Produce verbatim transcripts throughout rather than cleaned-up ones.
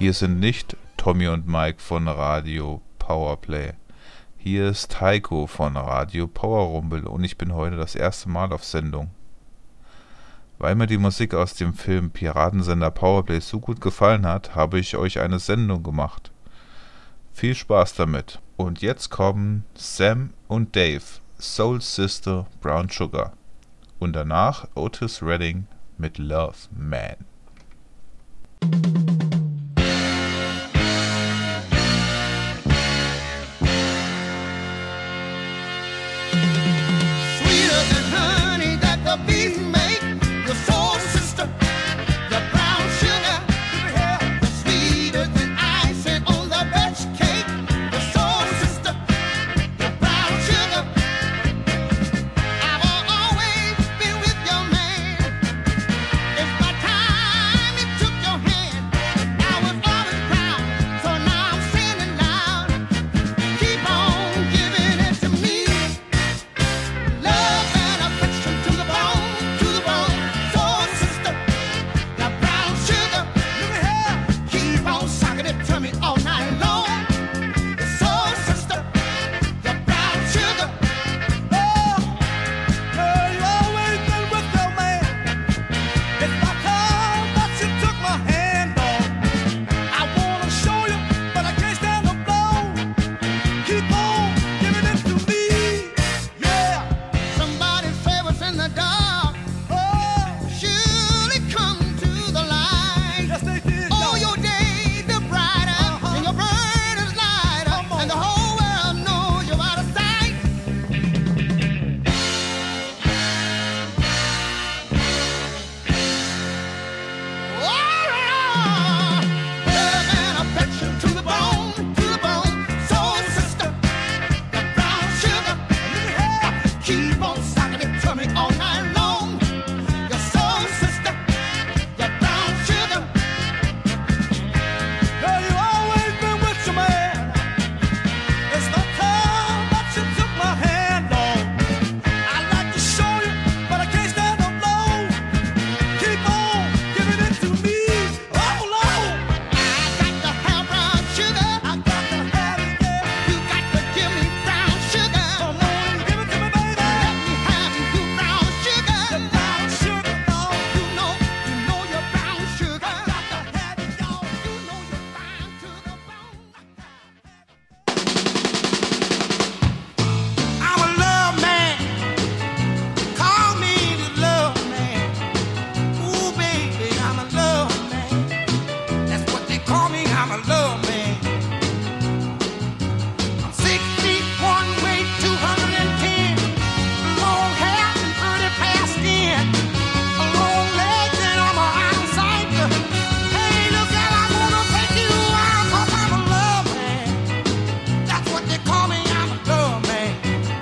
Hier sind nicht Tommy und Mike von Radio Powerplay. Hier ist Heiko von Radio Powerrumbel und ich bin heute das erste Mal auf Sendung. Weil mir die Musik aus dem Film Piratensender Powerplay so gut gefallen hat, habe ich euch eine Sendung gemacht. Viel Spaß damit. Und jetzt kommen Sam und Dave, Soul Sister Brown Sugar. Und danach Otis Redding mit Love Man. Sweeter than honey that the bees make, your soul sister, your brown sugar. Sweeter than icing on the birch cake, your soul sister, your brown sugar. I've always been with your man. It's my time it took your hand. I was always proud, so now I'm standing loud. Keep on giving it to me. Love and affection to the bone, to the bone. Soul sister, your brown sugar. Keep on sucking it to me all night long. Your soul sister, your brown sugar. Oh, girl, you always been with your man. It's my time that you took my hand on. I wanna show you, but I can't stand the blow. Keep on giving it to me. Yeah. Somebody say what's in the dark. Oh, surely come to the light. Yes, they did. Oh, your day the brighter, and your burn is lighter, and the whole world knows you're out of sight. Oh, love and affection to the bone, to the bone. Soul sister, your brown sugar. Keep on sucking it to me all night long. Your soul sister, your brown sugar. Girl, you always been with your man. It's the time that you took my hand on. I'd like to show you, but I can't stand the blow. Keep on giving it to me. Oh, Lord. I got to have brown sugar. I got to have it, yeah. You got to give me brown sugar. Come on and give it to me, baby. Let me have you brown sugar. The brown sugar, dog. You know, you know you're brown sugar. I got to have it, dog. You know you're brown to the bone. I'm a love man. Call me the love man. Ooh, baby, I'm a love man. That's what they call me. I'm a love man. I'm six feet one, weight two hundred ten. Long hair and pretty fair skin. Long legs and I'm a outsider. Hey, look girl, I wanna take you out 'cause I'm a love man. That's what they call me. I'm a love man.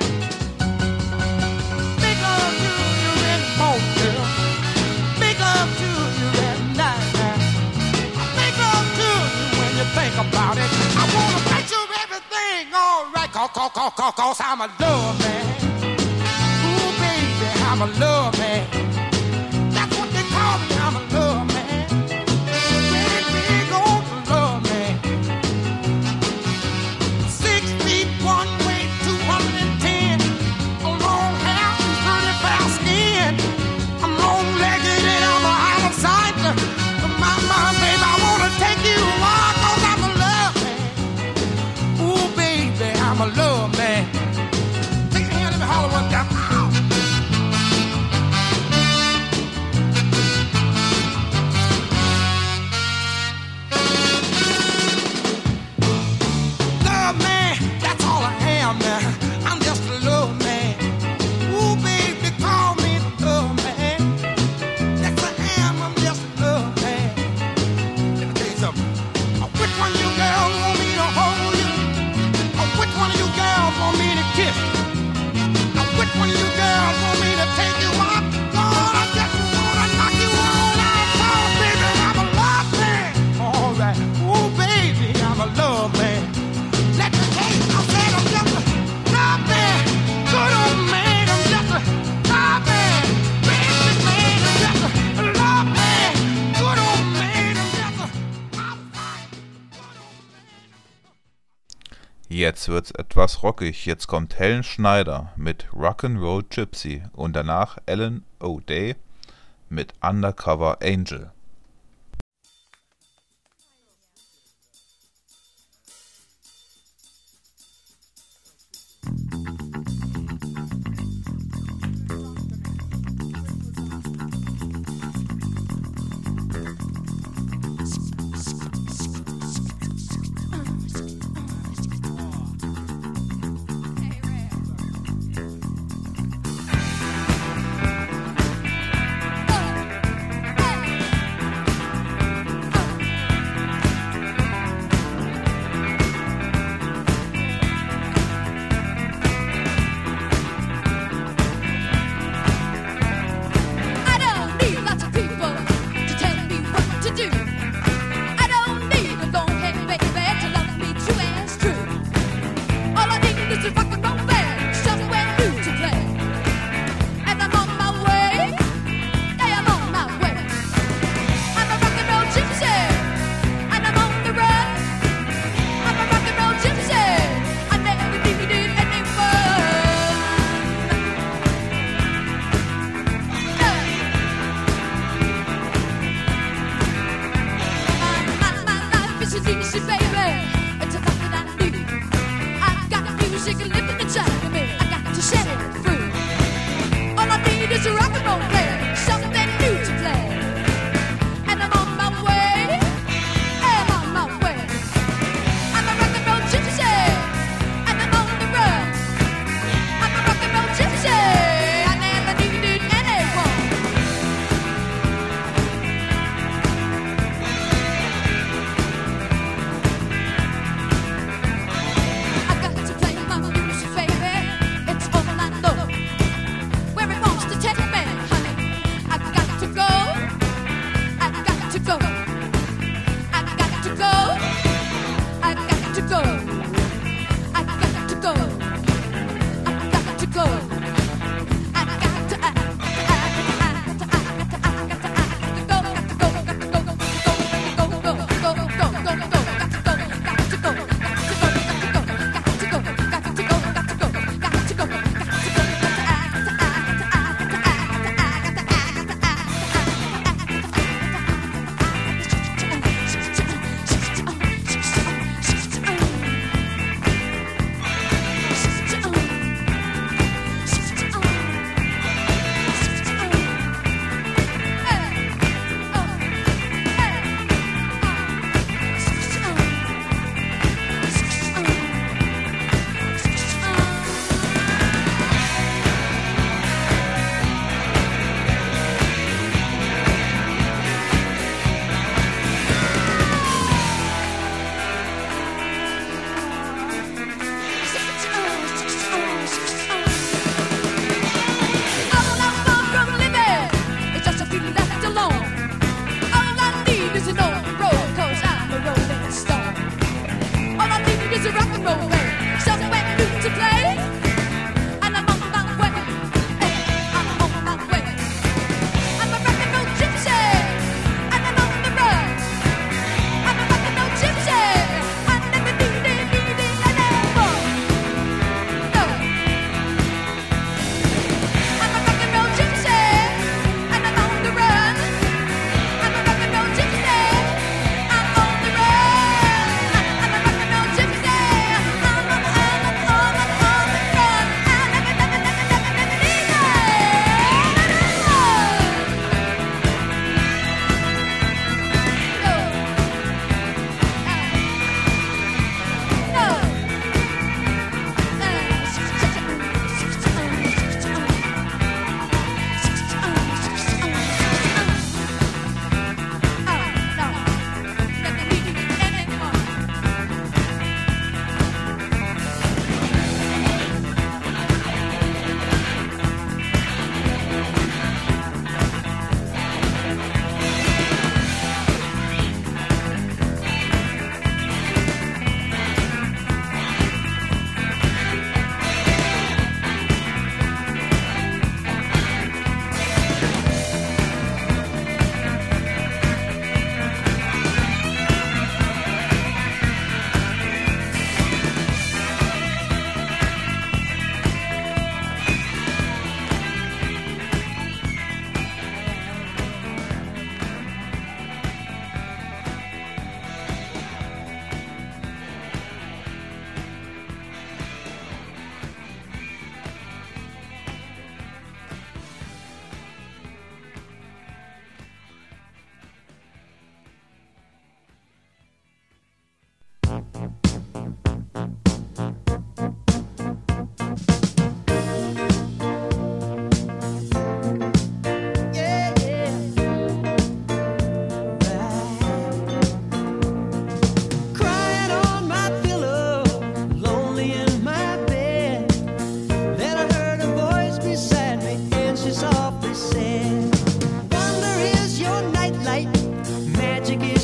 Big love to you in the morning, girl. Big love to you at night. Big love to you when you think about it. I wanna make sure everything all right, cause, cause, cause, cause, cause I'm a love man. Ooh, baby, I'm a love man. That's what they call me, I'm a love man. Big, big old love man. Six feet one, weight two hundred ten. A long hair and pretty fair skin. I'm long-legged and I'm a out of sight. My, my, baby, I wanna take you out 'cause I'm a love man. Ooh, baby, I'm a love man. Take your hand, let me holler one time. Ow. Jetzt wird's etwas rockig. Jetzt kommt Helen Schneider mit Rock'n'Roll Gypsy und danach Alan O'Day mit Undercover Angel.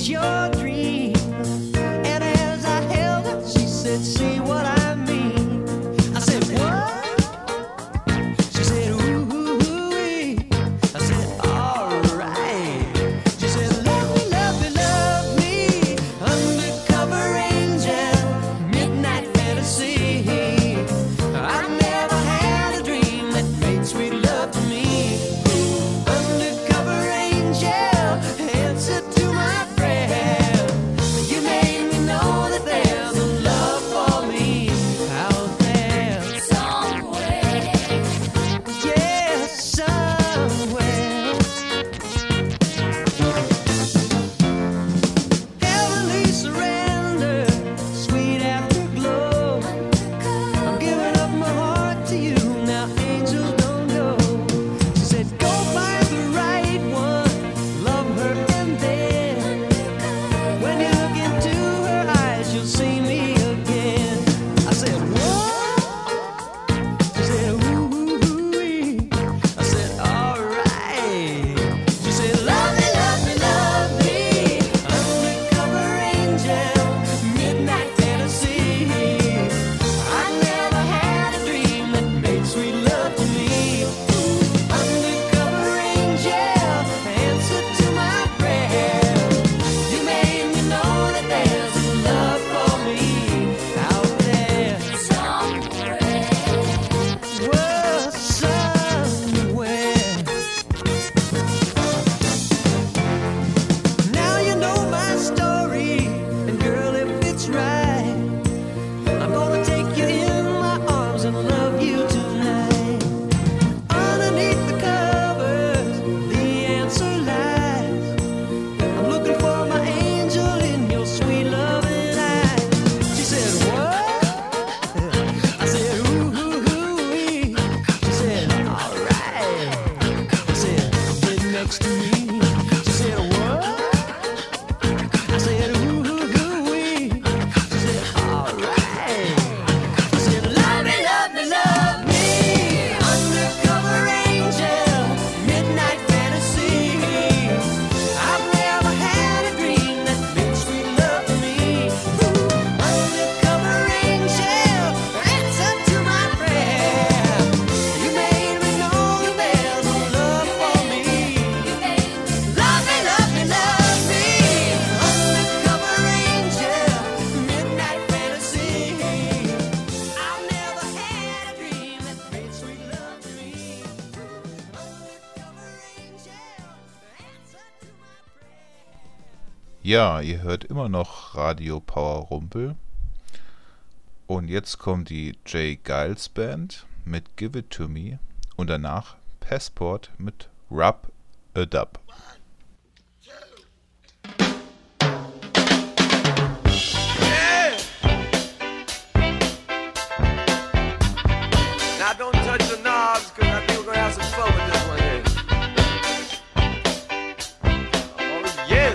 your dream. And as I held her, she said, see what I mean. I said, what? She said, ooh, ooh, ooh. I said, all right. She said, love me, love me, love me, undercover angel, midnight fantasy. I never had a dream that made sweet love to me. Undercover angel, answer to my prayer. You made me know that there's a love for me out there somewhere. Yeah, somewhere. Heavenly surrender, sweet afterglow. I'm giving up my heart to you now, angels don't know. She said, go find the right one, love her, and then when you look into her eyes, you'll see me again. I said, what? She said, ooh, ooh, ooh. I said, all right. She said, love me, love me, love me, undercover angel, midnight fantasy. I never had a dream that made sweet love to me. Undercover angel, answer to my prayer. You made me know that there's a love for me out there somewhere. Well, somewhere. Now you know my story, and girl, if it's right, I'm gonna take you in my arms and love you tonight. Underneath the covers, the answer lies. I'm looking for my angel in your sweet loving eyes. She said, what? I said, ooh, ooh, ooh. She said, all right. I said, get next to me. She said, what? I said, ooh, ooh, ooh. She said, all right. She said, love me, love me, love me, undercover angel, midnight fantasy. I've never had a dream that made sweet love to me. Undercover angel, answer to my prayer. You made me know that there's a love for me. Love me, love me, love me, undercover angel, midnight fantasy. I've never had a dream that made sweet love to me. Undercover angel, answer to my prayer. Ja, ihr hört immer noch Radio Power Rumpel. Und jetzt kommt die Jay Giles Band mit Give It To Me und danach Passport mit Rub a Dub. Yeah! Now don't touch the knobs, cause I think we're gonna have some fun with this one here. Oh yeah!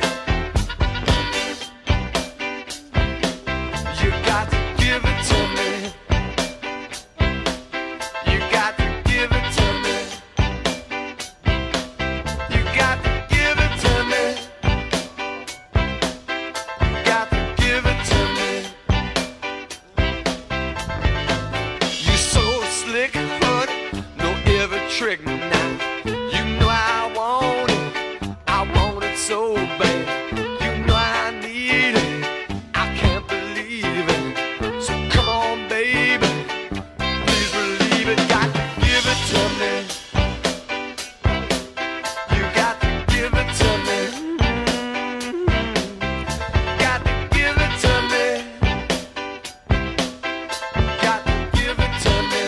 You got to give it to me. You got to give it to me. You got to give it to me. You got to give it to me. You so slick, honey, no every trick now. You know I want it, I want it so bad. You know I need it, I can't believe it. So come on, baby, please believe it. Got to give it to me. You got to give it to me. Got to give it to me. Got to give it to me.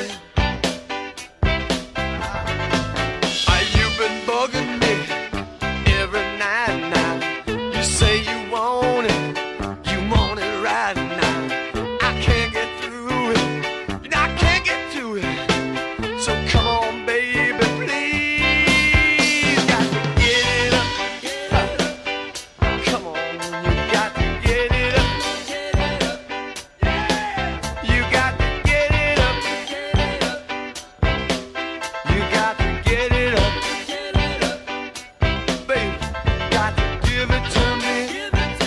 Are you been bugging me every night now? You say you want it, you want it right now. I can't get through it, you know I can't get through it. So come on, baby, please. Got to get it up. Come on, you got to get it up. You got to get it up. You got to get it up. Baby, got to give it to me.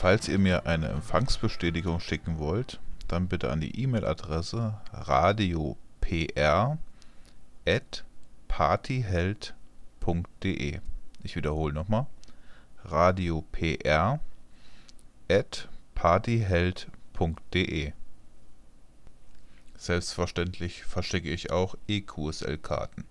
Falls ihr mir eine Empfangsbestätigung schicken wollt, dann bitte an die E-Mail-Adresse radiopr at partyheld punkt de. Ich wiederhole nochmal. radiopr at partyheld punkt de. Selbstverständlich verschicke ich auch E Q S L-Karten.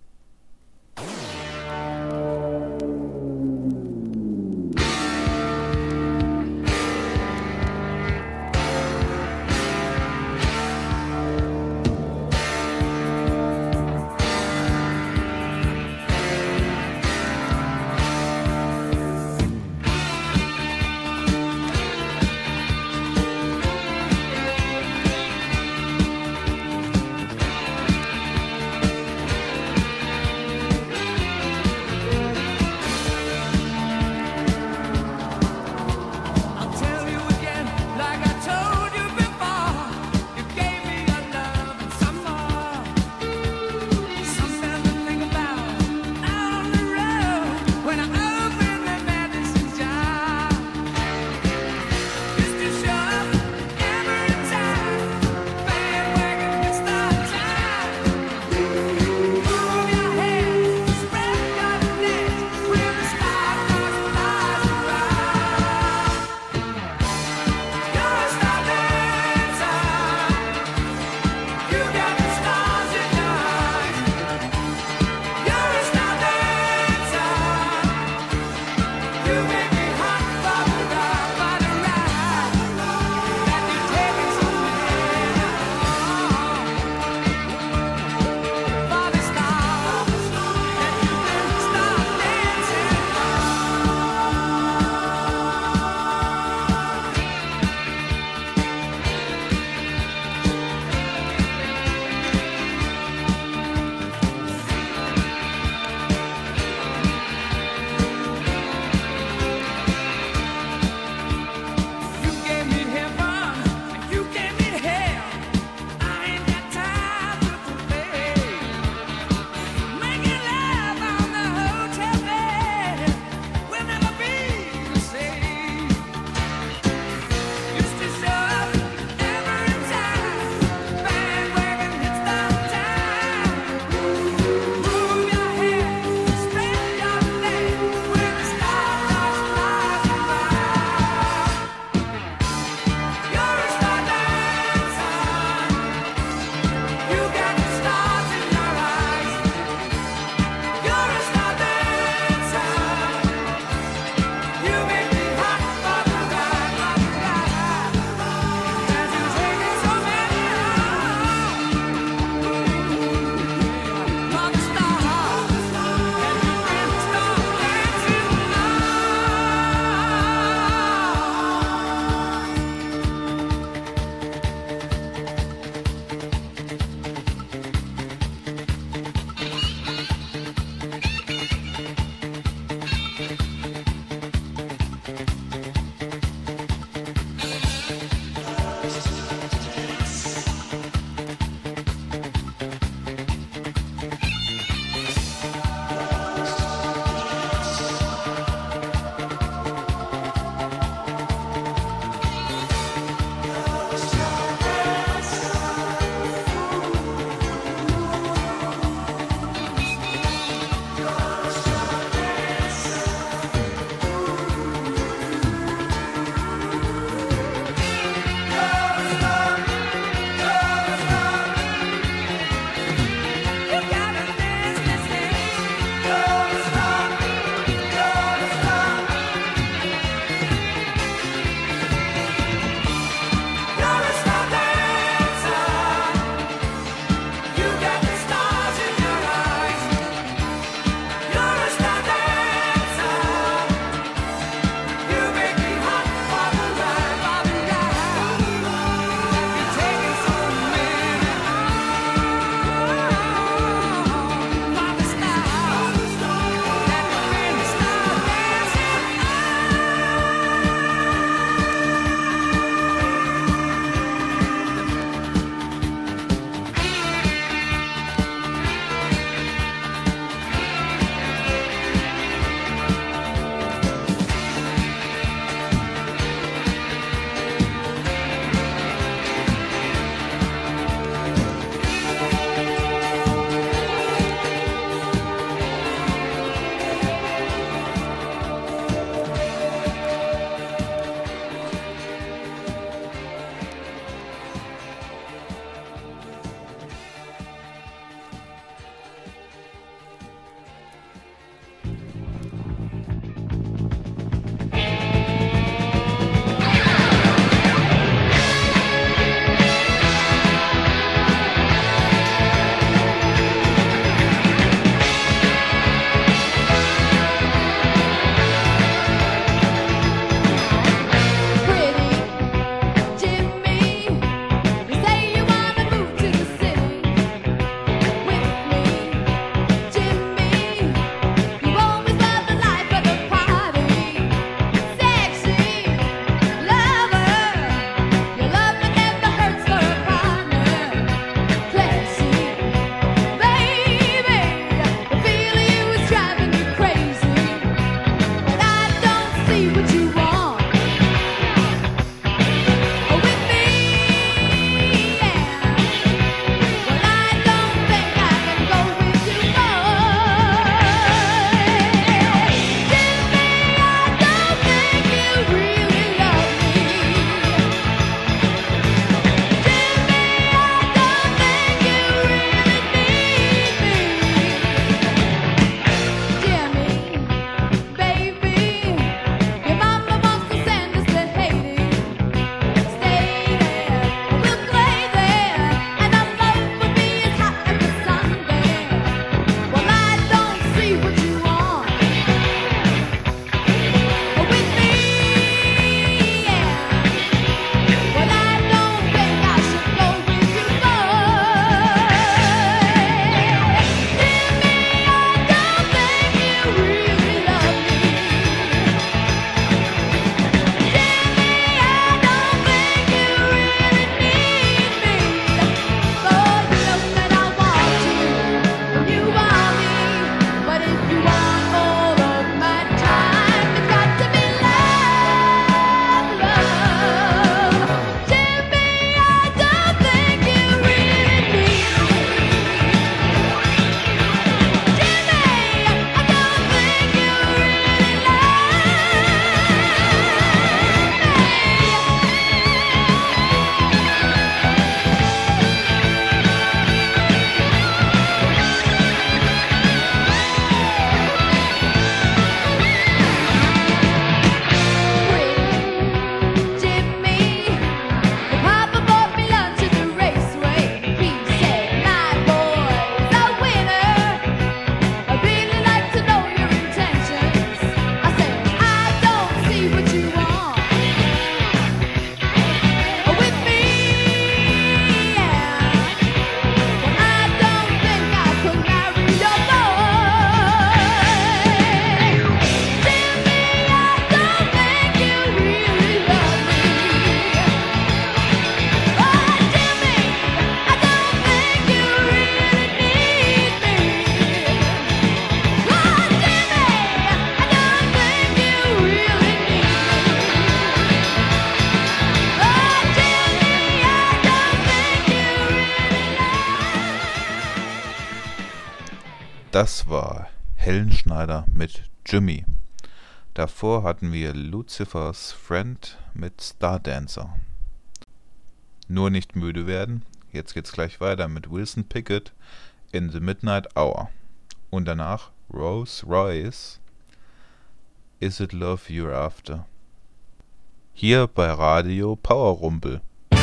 Das war Helen Schneider mit Jimmy. Davor hatten wir Lucifer's Friend mit Stardancer. Nur nicht müde werden. Jetzt geht's gleich weiter mit Wilson Pickett in the Midnight Hour. Und danach Rose Royce, Is It Love You're After? Hier bei Radio Powerrumpel.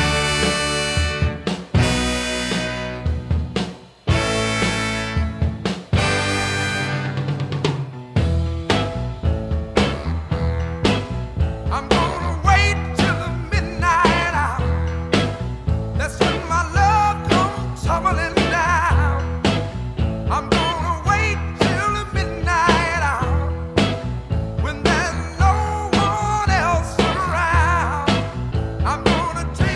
I'm gonna wait till the midnight hour. That's when my love comes tumbling down. I'm gonna wait till the midnight hour, when there's no one else around. I'm gonna take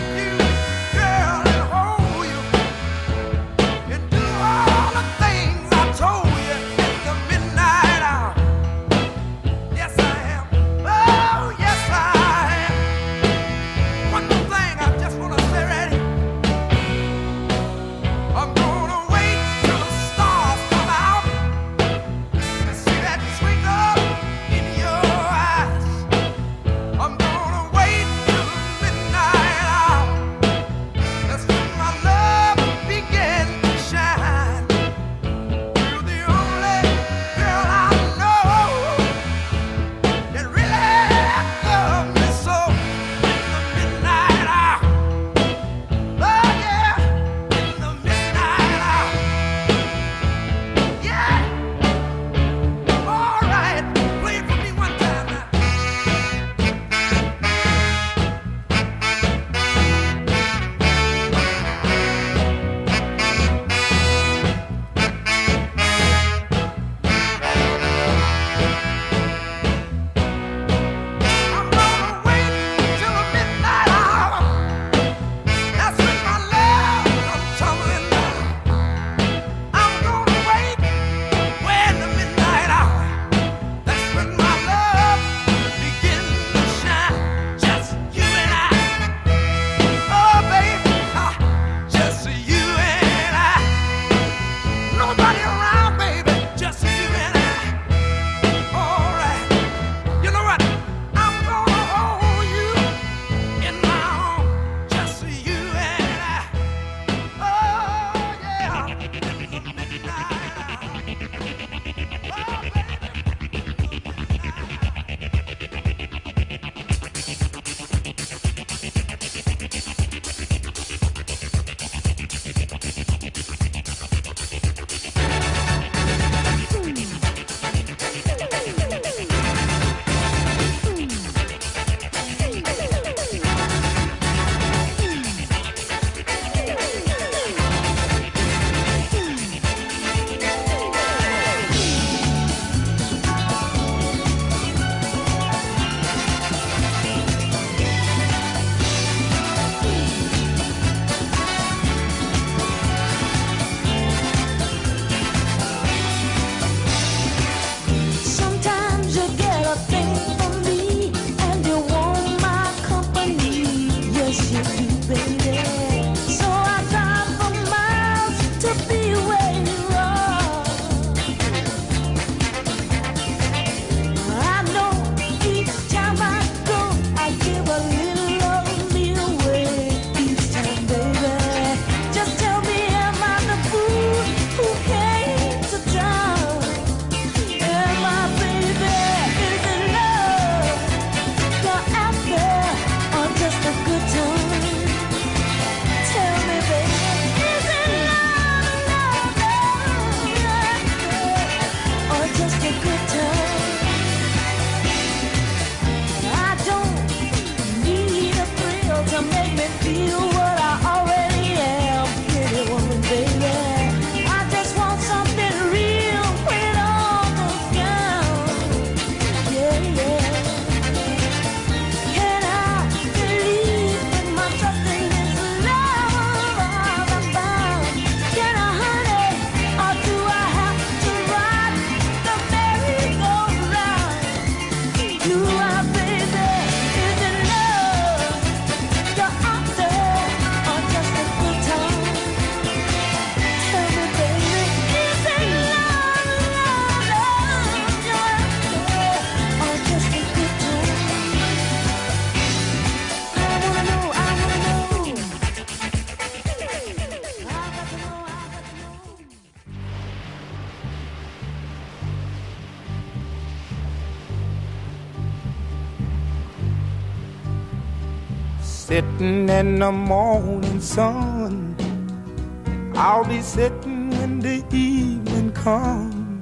sitting in the morning sun. I'll be sitting when the evening comes,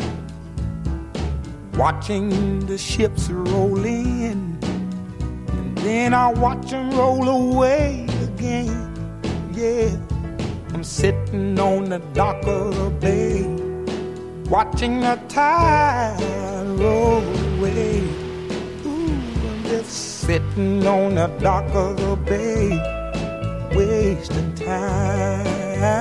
watching the ships roll in, and then I'll watch them roll away again. Yeah, I'm sitting on the dock of the bay, watching the tide roll away. Ooh, I'm just sitting on the dock of the bay, wasting time.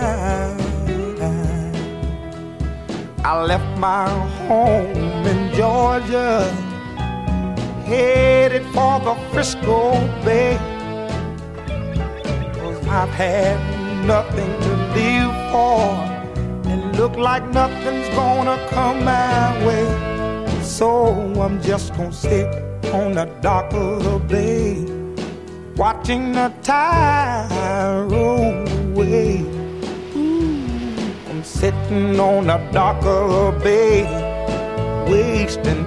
I left my home in Georgia, headed for the Frisco Bay, 'cause I've had nothing to live for, and look like nothing's gonna come my way. So I'm just gonna sit on the dock of the bay, watching the tide roll away. Ooh, I'm sitting on the dock of the bay, wasting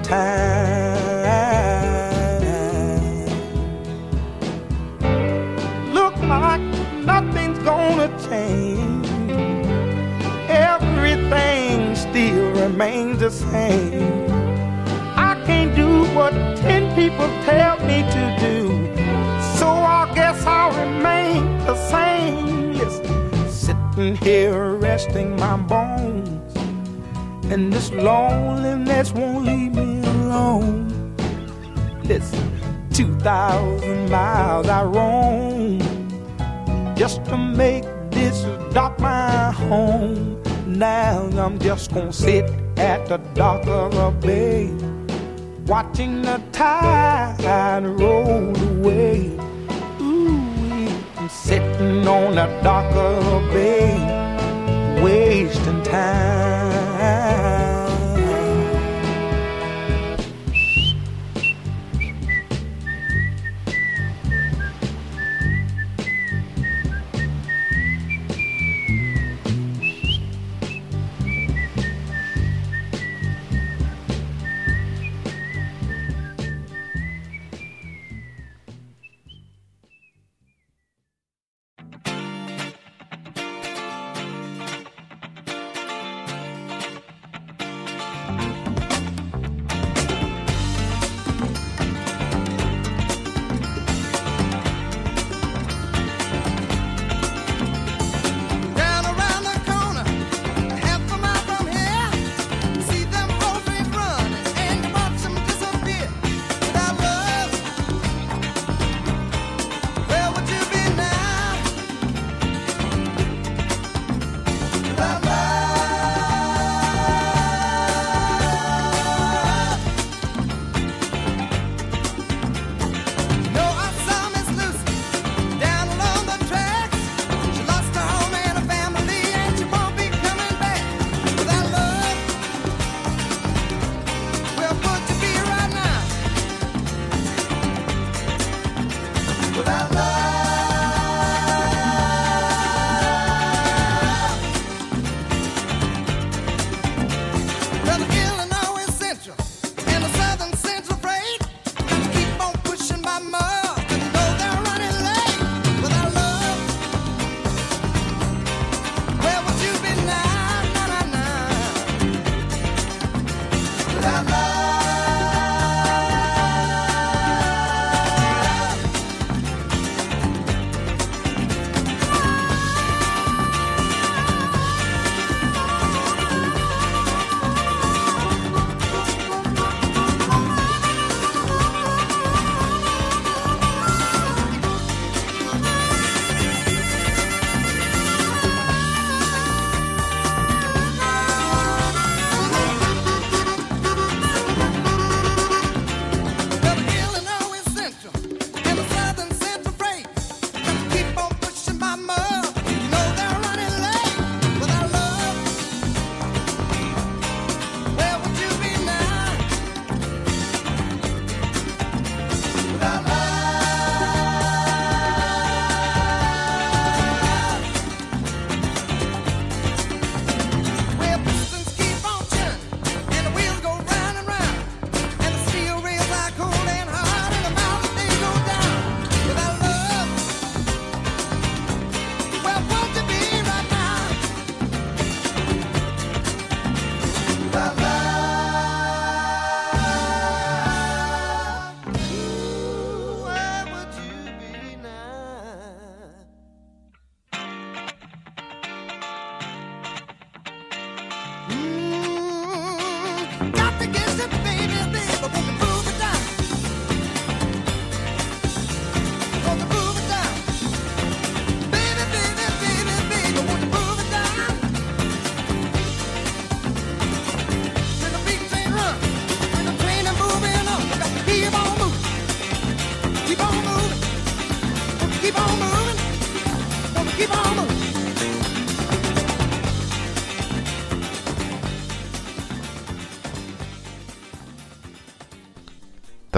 time. Look like nothing's gonna change, everything still remains the same. I can't do what ten people tell me to do, so I guess I'll remain the same. Listen, sitting here resting my bones, and this loneliness won't leave me alone. Listen, two thousand miles I roam just to make this dock my home. Now I'm just gonna sit at the dock of the bay, watching the tide roll away. Ooh, I'm sitting on the dock of the bay, wasting time.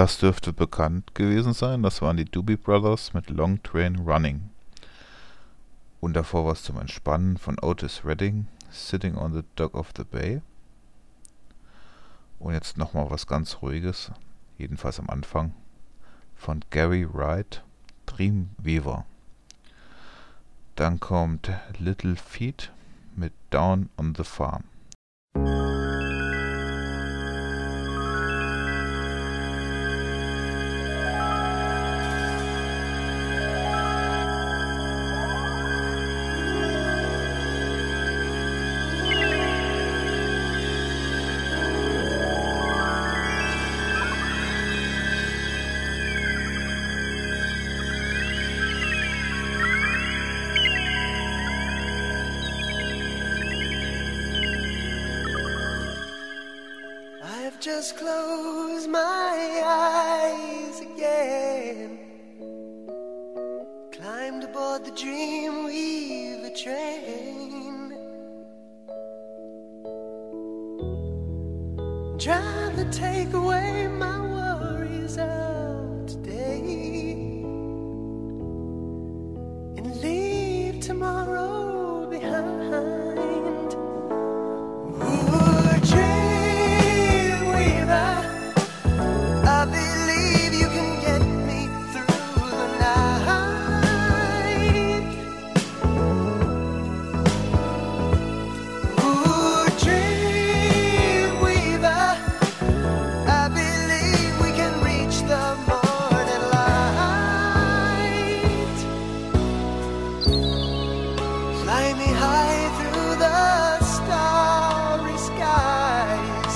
Das dürfte bekannt gewesen sein. Das waren die Doobie Brothers mit Long Train Running. Und davor was zum Entspannen von Otis Redding, Sitting on the Dock of the Bay. Und jetzt nochmal was ganz Ruhiges, jedenfalls am Anfang, von Gary Wright, Dreamweaver. Dann kommt Little Feat mit Down on the Farm. Just close my eyes again. Climbed aboard the Dreamweaver train. Trying to take away my worries of today and leave tomorrow behind. Ooh, dream. I believe you can get me through the night. Ooh, Dreamweaver, I believe we can reach the morning light. Fly me high through the starry skies,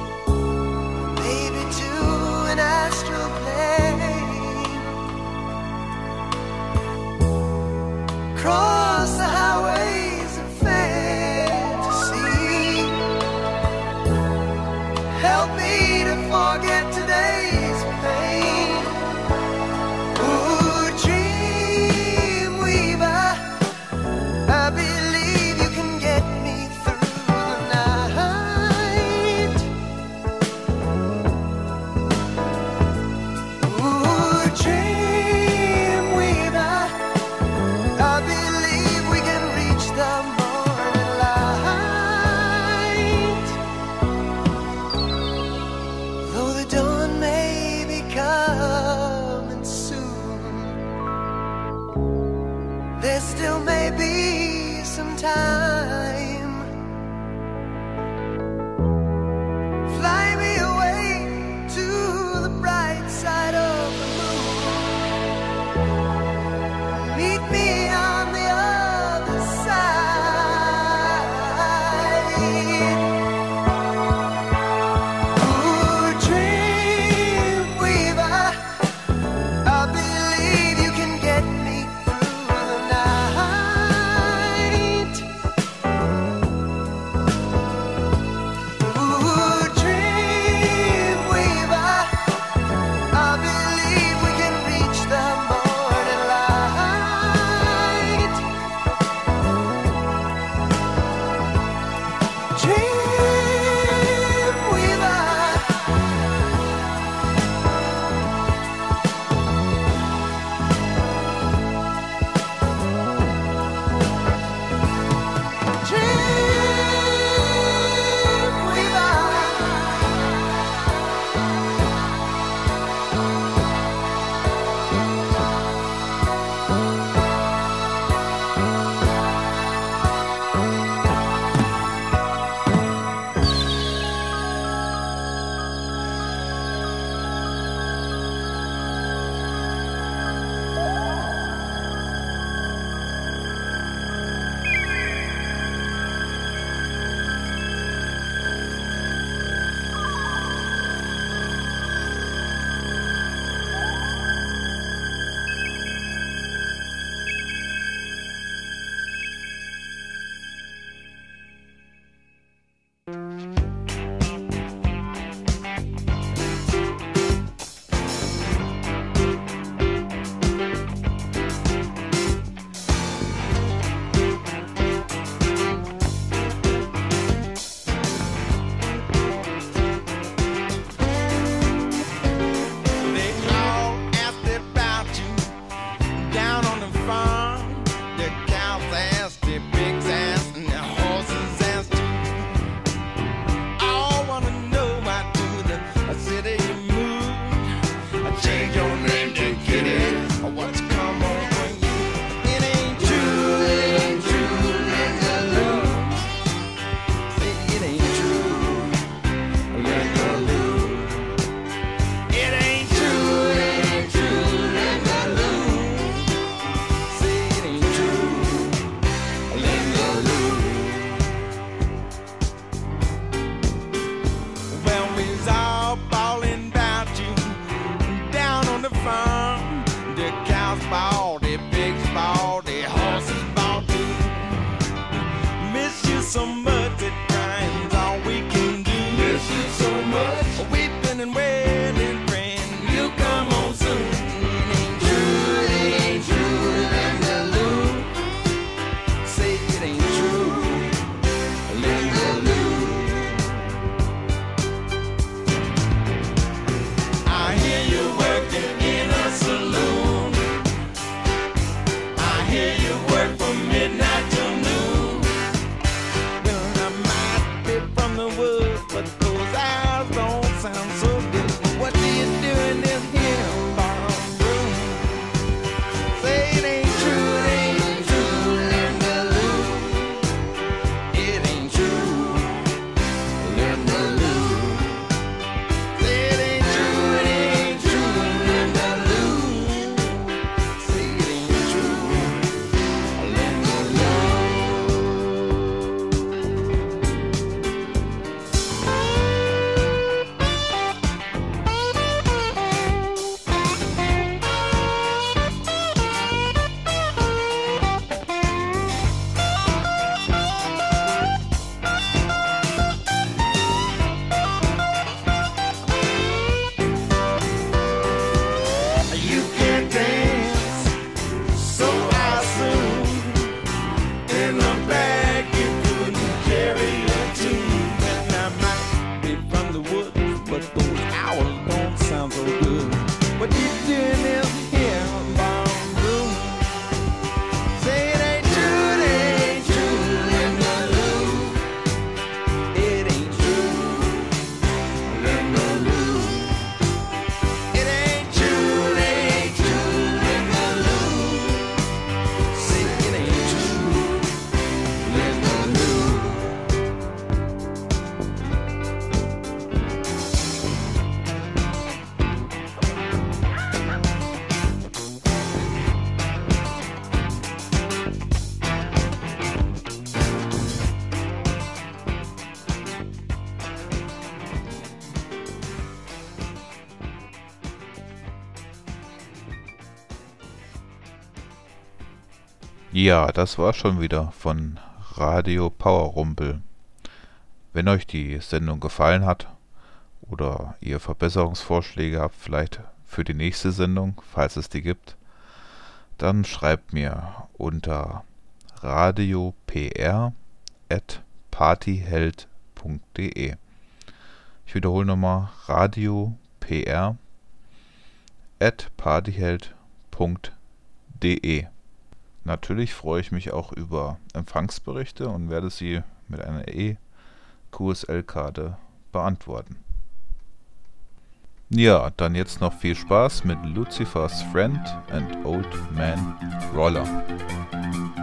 maybe to an astral plane. Cross the highways of fantasy. Help me to forget today's pain. Ooh, Dreamweaver, I believe you can get me through the night. Ooh, Dreamweaver, I believe we can reach the morning light. Though the dawn hours don't sound so good. What you doing is here on Bonnaroo. Say it ain't true, it ain't true, Linda Lou. It ain't true, Linda Lou. It ain't true, it ain't true, Linda Lou. Say it ain't true, Linda Lou. Ja, das war schon wieder von Radio Powerrumpel. Wenn euch die Sendung gefallen hat oder ihr Verbesserungsvorschläge habt, vielleicht für die nächste Sendung, falls es die gibt, dann schreibt mir unter radiopr at partyheld punkt de. Ich wiederhole nochmal, radiopr at partyheld punkt de. Natürlich freue ich mich auch über Empfangsberichte und werde sie mit einer E-Q S L-Karte beantworten. Ja, dann jetzt noch viel Spaß mit Lucifer's Friend and Old Man Roller.